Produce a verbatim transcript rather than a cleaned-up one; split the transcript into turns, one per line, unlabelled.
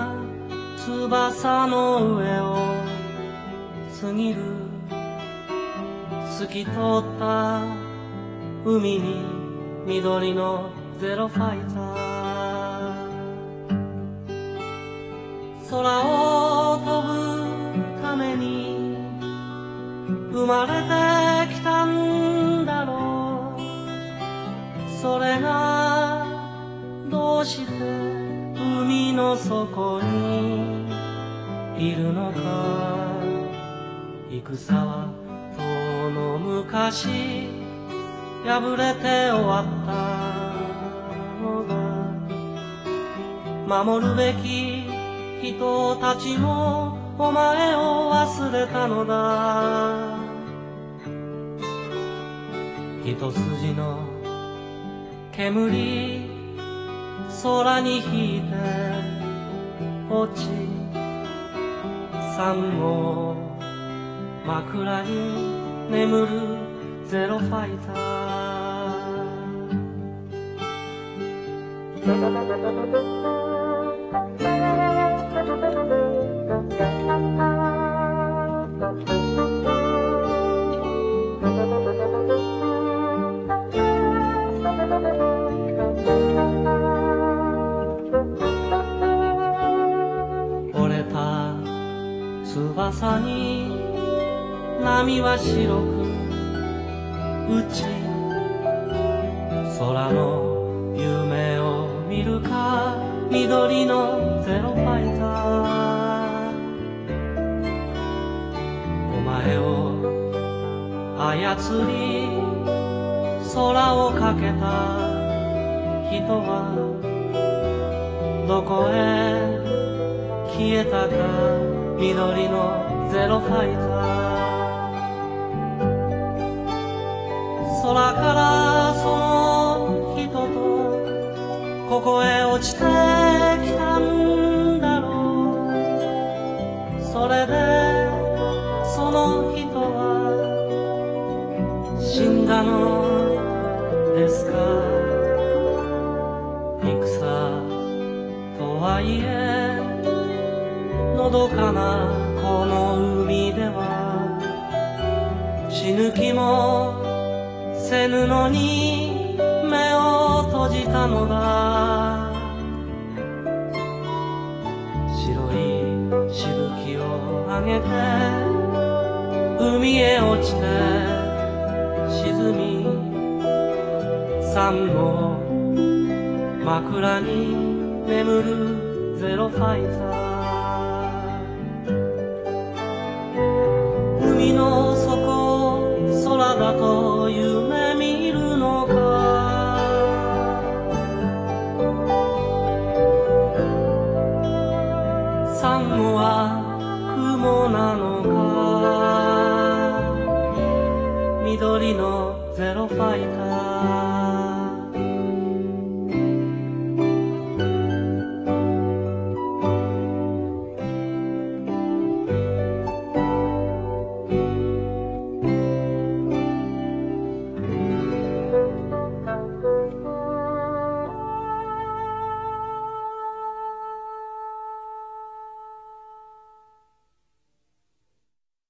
が翼の上を過ぎる。透き通った海に緑のゼロファイター。空を飛ぶために生まれてきたんだろう。それがどうして海の底にいるのか。戦は遠の昔破れて終わったのだ。守るべき人たちもお前を忘れたのだ。一筋の煙空に引いて落ち、サンゴ枕に眠るゼロファイタ折れた翼に波は白く打ち、空の夢を見るか。緑のゼロファイター。お前を操り空をかけた人はどこへ消えたか。緑のゼロファイター。空からその人とここへ落ちてきたんだろう。それでその人は死んだのですか。戦とはいえのどかなこの海では死ぬ気もせぬのに目を閉じたのだ。白いしぶきを上げて海へ落ちて沈み、サンゴ枕に眠るゼロファイター。海の底空だと夢見るのか。サンゴは雲なのか。緑のゼロファイター。